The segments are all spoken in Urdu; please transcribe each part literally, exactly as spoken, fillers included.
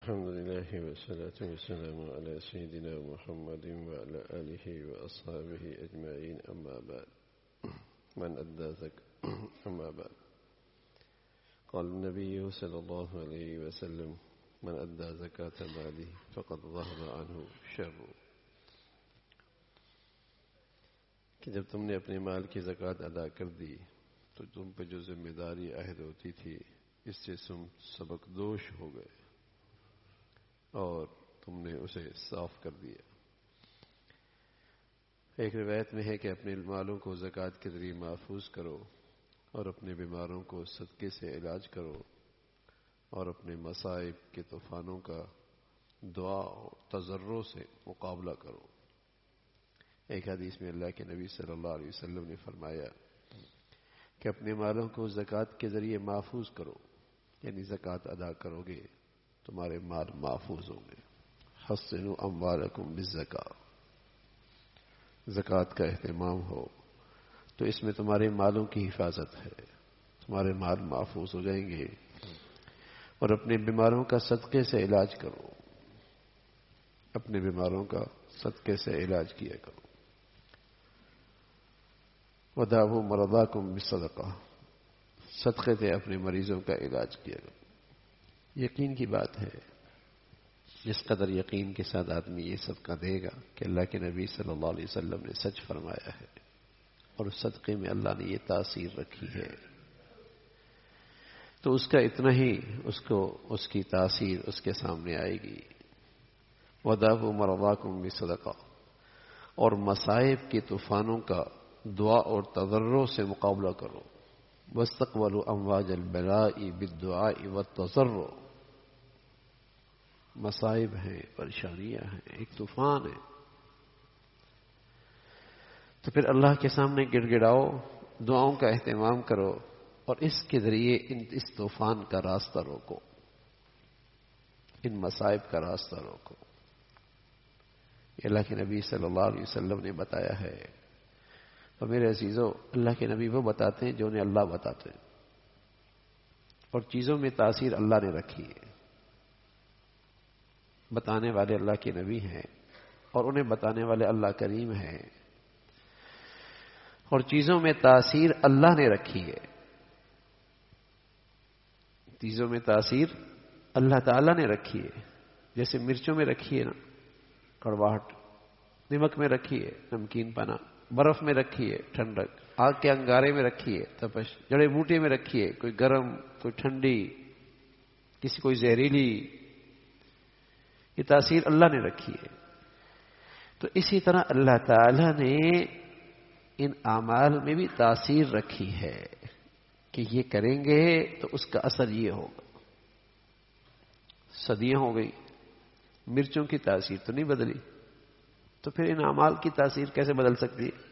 الحمد لله والصلاة والسلام على سيدنا محمد وعلى آله وأصحابه أجمعين. أما بعد من أدى زكاة أما بعد قال النبي صلى الله عليه وسلم من أدى زكاة ماله فقد ذهب عنه شر. کہ جب تم نے اپنے مال کی زکوٰۃ ادا کر دی تو تم پہ جو ذمہ داری عہد ہوتی تھی اس سے تم سبق دوش ہو گئے اور تم نے اسے صاف کر دیا. ایک روایت میں ہے کہ اپنے مالوں کو زکوٰۃ کے ذریعے محفوظ کرو اور اپنے بیماروں کو صدقے سے علاج کرو اور اپنے مصائب کے طوفانوں کا دعا اور تضرع سے مقابلہ کرو. ایک حدیث میں اللہ کے نبی صلی اللہ علیہ وسلم نے فرمایا کہ اپنے مالوں کو زکوٰۃ کے ذریعے محفوظ کرو، یعنی زکوٰۃ ادا کرو گے تمہارے مال محفوظ ہوں گے. حسنوا اموالکم بالزکاۃ، زکوٰۃ کا اہتمام ہو تو اس میں تمہارے مالوں کی حفاظت ہے، تمہارے مال محفوظ ہو جائیں گے. اور اپنے بیماروں کا صدقے سے علاج کرو، اپنے بیماروں کا صدقے سے علاج کیا کرو. وَدَاوُوا مَرَضَاكُمْ بِالصَّدَقَةِ، صدقے سے اپنے مریضوں کا علاج کیا کرو. یقین کی بات ہے، جس قدر یقین کے ساتھ آدمی یہ صدقہ دے گا کہ اللہ کے نبی صلی اللہ علیہ وسلم نے سچ فرمایا ہے اور اس صدقے میں اللہ نے یہ تاثیر رکھی ہے، تو اس کا اتنا ہی اس کو اس کی تاثیر اس کے سامنے آئے گی. وَدَاوُوا مَرَضَاكُمْ بِالصَّدَقَةِ، اور مصائب کے طوفانوں کا دعا اور تضرع سے مقابلہ کرو. وَاسْتَقْبَلُوا أَمْوَاجَ الْبَلَاءِ بِالدُّعَاءِ وَالتَّضَرُّعِ، مصائب ہیں، پریشانیاں ہیں، ایک طوفان ہے، تو پھر اللہ کے سامنے گڑ گڑاؤ، دعاؤں کا اہتمام کرو اور اس کے ذریعے ان اس طوفان کا راستہ روکو، ان مصائب کا راستہ روکو. یہ اللہ کے نبی صلی اللہ علیہ وسلم نے بتایا ہے. اور میرے عزیزو، اللہ کے نبی وہ بتاتے ہیں جو انہیں اللہ بتاتے ہیں، اور چیزوں میں تاثیر اللہ نے رکھی ہے. بتانے والے اللہ کے نبی ہیں اور انہیں بتانے والے اللہ کریم ہیں، اور چیزوں میں تاثیر اللہ نے رکھی ہے. چیزوں میں تاثیر اللہ تعالیٰ نے رکھی ہے. جیسے مرچوں میں رکھی ہے نا کڑواہٹ، نمک میں رکھی ہے نمکین پنا، برف میں رکھی ہے ٹھنڈک، آگ کے انگارے میں رکھی ہے تپش، جڑی بوٹی میں رکھی ہے کوئی گرم کوئی ٹھنڈی، کسی کوئی زہریلی، یہ تاثیر اللہ نے رکھی ہے. تو اسی طرح اللہ تعالی نے ان اعمال میں بھی تاثیر رکھی ہے کہ یہ کریں گے تو اس کا اثر یہ ہوگا. صدیاں ہو گئی، مرچوں کی تاثیر تو نہیں بدلی، تو پھر ان اعمال کی تاثیر کیسے بدل سکتی ہے؟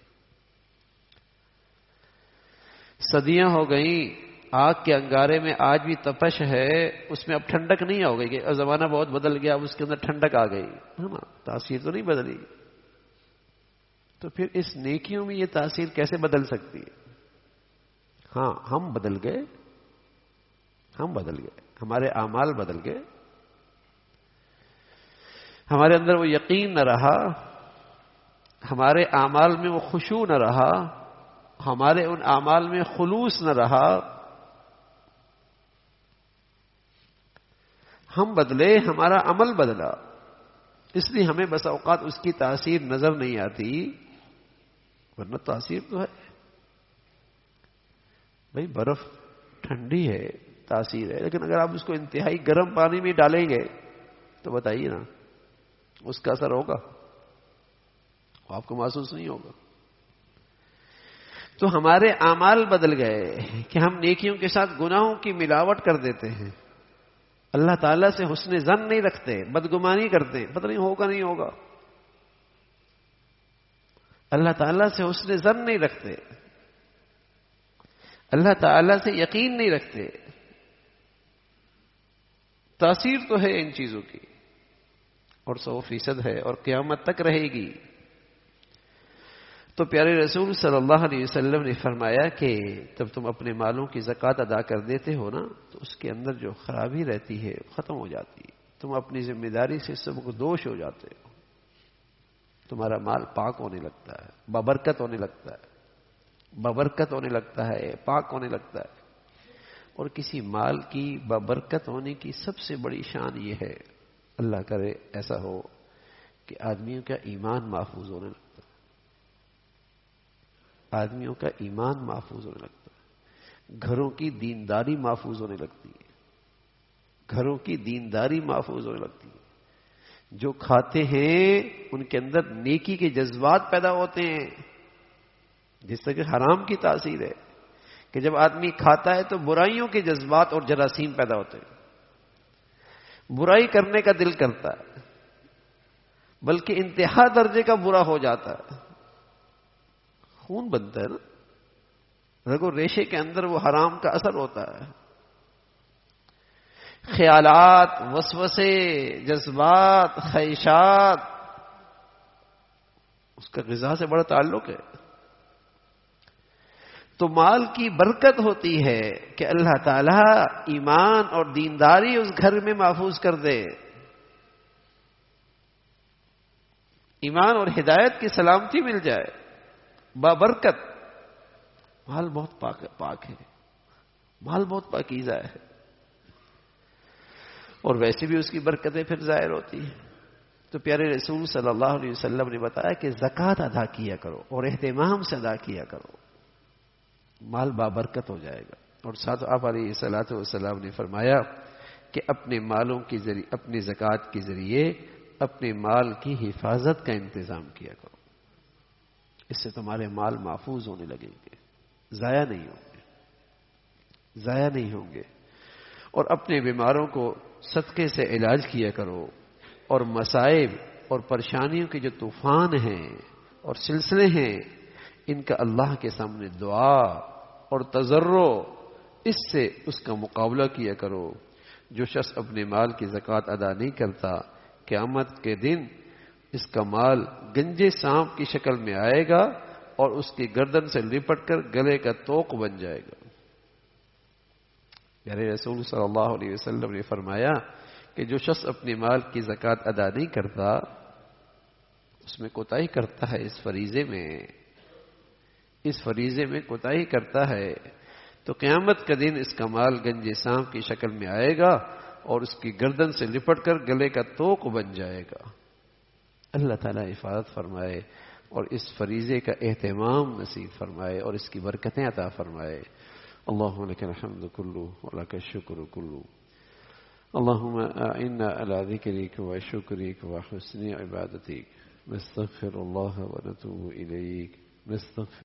صدیاں ہو گئیں، آگ کے انگارے میں آج بھی تپش ہے، اس میں اب ٹھنڈک نہیں ہو گئی کہ زمانہ بہت بدل گیا اب اس کے اندر ٹھنڈک آ گئی ہے نا، تاثیر تو نہیں بدلی. تو پھر اس نیکیوں میں یہ تاثیر کیسے بدل سکتی ہے؟ ہاں ہم بدل گئے، ہم بدل گئے، ہمارے اعمال بدل گئے، ہمارے اندر وہ یقین نہ رہا، ہمارے اعمال میں وہ خشوع نہ رہا، ہمارے ان اعمال میں خلوص نہ رہا. ہم بدلے، ہمارا عمل بدلا، اس لیے ہمیں بس اوقات اس کی تاثیر نظر نہیں آتی، ورنہ تاثیر تو ہے. بھئی برف ٹھنڈی ہے، تاثیر ہے، لیکن اگر آپ اس کو انتہائی گرم پانی میں ڈالیں گے تو بتائیے نا اس کا اثر ہوگا؟ آپ کو محسوس نہیں ہوگا. تو ہمارے اعمال بدل گئے کہ ہم نیکیوں کے ساتھ گناہوں کی ملاوٹ کر دیتے ہیں، اللہ تعالیٰ سے حسن ظن نہیں رکھتے، بدگمانی کرتے، پتہ نہیں ہوگا نہیں ہوگا. اللہ تعالیٰ سے حسن ظن نہیں رکھتے، اللہ تعالیٰ سے یقین نہیں رکھتے. تاثیر تو ہے ان چیزوں کی اور سو فیصد ہے اور قیامت تک رہے گی. تو پیارے رسول صلی اللہ علیہ وسلم نے فرمایا کہ جب تم اپنے مالوں کی زکوٰۃ ادا کر دیتے ہو نا تو اس کے اندر جو خرابی رہتی ہے ختم ہو جاتی ہے. تم اپنی ذمہ داری سے سب کو دوش ہو جاتے ہو، تمہارا مال پاک ہونے لگتا ہے، بابرکت ہونے لگتا ہے، بابرکت ہونے لگتا ہے، پاک ہونے لگتا ہے۔ اور کسی مال کی بابرکت ہونے کی سب سے بڑی شان یہ ہے، اللہ کرے ایسا ہو کہ آدمیوں کا ایمان محفوظ ہونے لگتا ہے، آدمیوں کا ایمان محفوظ ہونے لگتا ہے، گھروں کی دینداری محفوظ ہونے لگتی ہے، گھروں کی دینداری محفوظ ہونے لگتی ہے۔ جو کھاتے ہیں ان کے اندر نیکی کے جذبات پیدا ہوتے ہیں، جس طرح کہ حرام کی تاثیر ہے کہ جب آدمی کھاتا ہے تو برائیوں کے جذبات اور جراثیم پیدا ہوتے ہیں، برائی کرنے کا دل کرتا ہے، بلکہ انتہا درجے کا برا ہو جاتا ہے، خون بنتا ہے نا، رگو ریشے کے اندر وہ حرام کا اثر ہوتا ہے، خیالات، وسوسے، جذبات، خواہشات، اس کا غذا سے بڑا تعلق ہے۔ تو مال کی برکت ہوتی ہے کہ اللہ تعالی ایمان اور دینداری اس گھر میں محفوظ کر دے، ایمان اور ہدایت کی سلامتی مل جائے، بابرکت۔ مال بہت پاک پاک ہے، مال بہت پاکیزہ ہے، اور ویسے بھی اس کی برکتیں پھر ظاہر ہوتی ہیں۔ تو پیارے رسول صلی اللہ علیہ وسلم نے بتایا کہ زکوٰۃ ادا کیا کرو اور اہتمام سے ادا کیا کرو، مال بابرکت ہو جائے گا۔ اور ساتھ آپ علیہ الصلوۃ والسلام نے فرمایا کہ اپنے مالوں کے ذریعے، اپنی زکوٰۃ کے ذریعے اپنے مال کی حفاظت کا انتظام کیا کرو، اس سے تمہارے مال محفوظ ہونے لگیں گے، ضائع نہیں ہوں گے، ضائع نہیں ہوں گے۔ اور اپنے بیماروں کو صدقے سے علاج کیا کرو، اور مصائب اور پریشانیوں کے جو طوفان ہیں اور سلسلے ہیں، ان کا اللہ کے سامنے دعا اور تضرع، اس سے اس کا مقابلہ کیا کرو۔ جو شخص اپنے مال کی زکوٰۃ ادا نہیں کرتا، قیامت کے دن اس کا مال گنجے سانپ کی شکل میں آئے گا اور اس کی گردن سے لپٹ کر گلے کا توق بن جائے گا۔ پیارے رسول صلی اللہ علیہ وسلم نے فرمایا کہ جو شخص اپنے مال کی زکوٰۃ ادا نہیں کرتا، اس میں کوتاہی کرتا ہے، اس فریضے میں اس فریضے میں کوتاہی کرتا ہے، تو قیامت کا دن اس کا مال گنجے سانپ کی شکل میں آئے گا اور اس کی گردن سے لپٹ کر گلے کا توق بن جائے گا۔ اللہ تعالیٰ حفاظت فرمائے اور اس فریضے کا اہتمام نصیب فرمائے اور اس کی برکتیں عطا فرمائے۔ اللهم لك الحمد كله ولك الشكر كله، اللهم أعنا على ذكرك وشكرك وحسن عبادتك، نستغفر الله ونتوب إليك، نستغفر